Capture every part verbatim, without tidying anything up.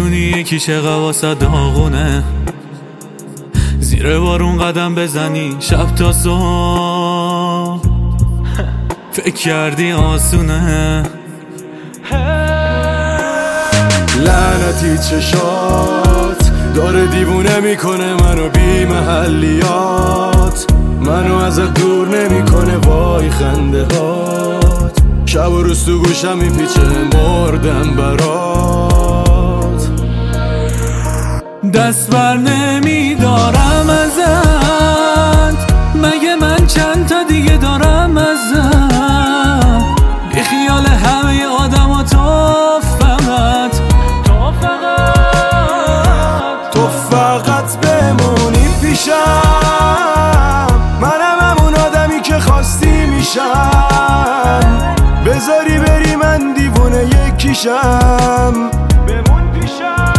میدونی یکی چقدر واسه داغونه، زیر بارون قدم بزنی شب تا صبح فکر کردی آسونه. لعنتی چشات داره دیوونه میکنه منو، بی محلیات منو ازت دور نمیکنه، وای خنده هات شب و روز تو گوشم میپیچه، مردم برات. دست بر نمیدارم ازت، مگه من چند تا دیگه دارم ازت، بی خیال همه آدم و تو فقط تو فقط تو فقط بمونی پیشم، منم همون آدمی که خواستی میشم، بذاری بری من دیوونه یکیشم، بمون پیشم.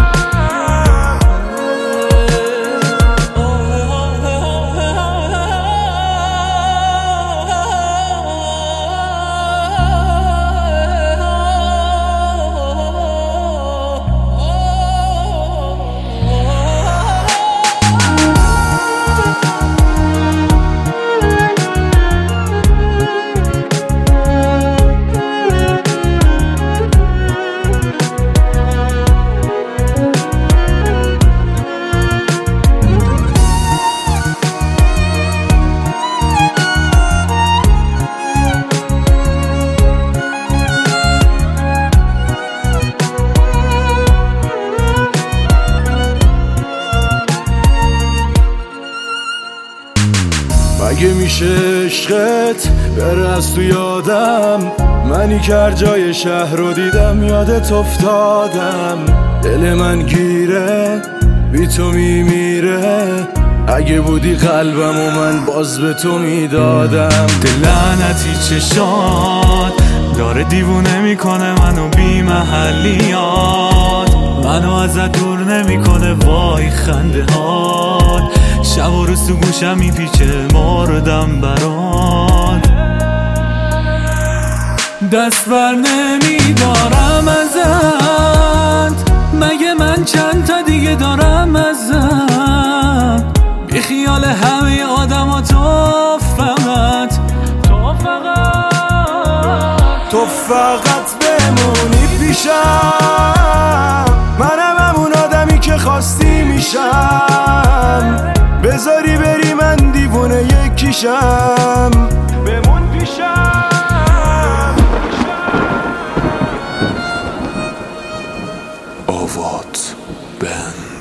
مگه میشه عشقت بره از تو یادم، منی که هر جای شهر رو دیدم یادت افتادم، دل من گیره بی تو میمیره، اگه بودی قلبم و من باز به تو میدادم. دل لعنتی چشات داره دیوونه میکنه منو، بی محلیات منو ازت دور نمیکنه، وای خنده هات شب و روز تو گوشم میپیچه، مردم برات. دست بر نمیدارم ازت، مگه من چند تا دیگه دارم ازت، بی خیال همه آدم و تو فقط تو فقط تو فقط بمونی پیشم، منم همون آدمی که خواستی میشم، بذاری بری من دیوونه یکیشم، بمون پیشم. آوات بن